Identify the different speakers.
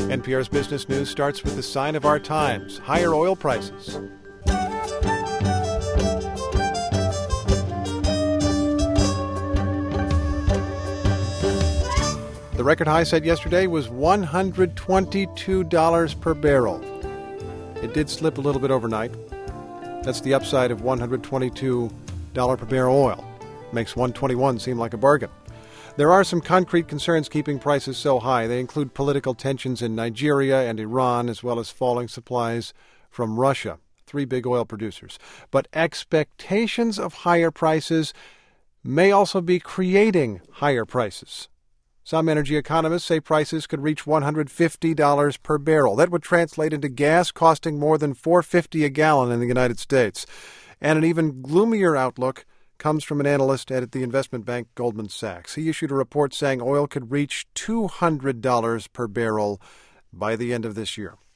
Speaker 1: NPR's Business News starts with the sign of our times, higher oil prices. The record high set yesterday was $122 per barrel. It did slip a little bit overnight. That's the upside of $122 per barrel oil. Makes $121 seem like a bargain. There are some concrete concerns keeping prices so high. They include political tensions in Nigeria and Iran, as well as falling supplies from Russia, three big oil producers. But expectations of higher prices may also be creating higher prices. Some energy economists say prices could reach $150 per barrel. That would translate into gas costing more than $4.50 a gallon in the United States. And an even gloomier outlook comes from an analyst at the investment bank Goldman Sachs. He issued a report saying oil could reach $200 per barrel by the end of this year.